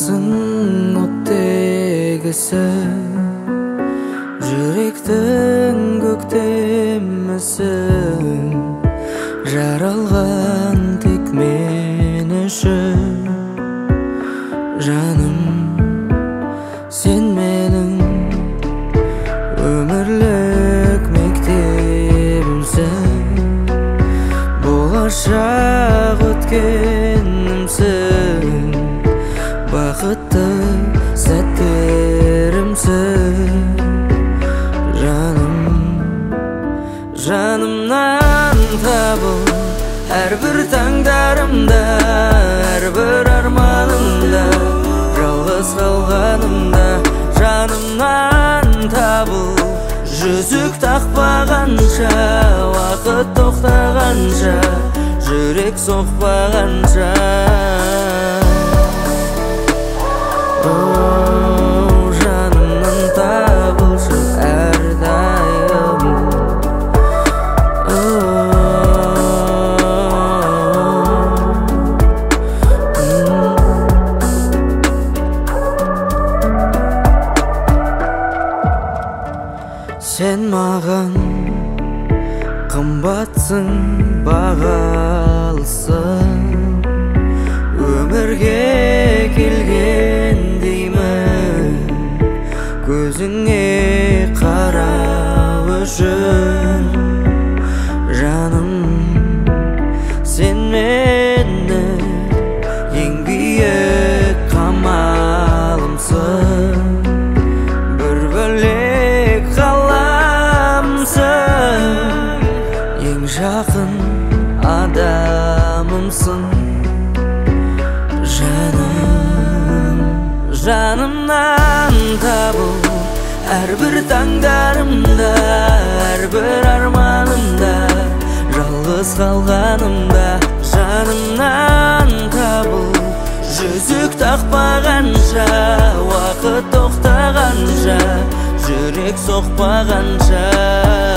Қымбатсың оттегісі, жүректің көктемісің, жаралған тек мен үшін. Жаным, сен менің өмірлік мектебімсің, болашақ өткенімсің, бақытты сәттерімсің. Жаным, жанымнан табыл әрбір таңдарымда, әрбір арманымда, жалғыз қалғанымда. Жанымнан табыл жүзік тақпағанша, уақыт тоқтағанша, жүрек соқпағанша. Жанымнан табылшы әрдайым. Сен маған қымбатсың, бағалысың, өмірге келген деймін, көзіңе қарау үшін. Жаным, сен мені ең биік қамалымсың, бір бөлек ғаламсың, ең жақын адамымсың. Жаным, жанымнан табыл әрбір таңдарымда, әрбір арманымда, жалғыз қалғанымда. Жанымнан табыл жүзік тақпағанша, уақыт тоқтағанша, жүрек соқпағанша.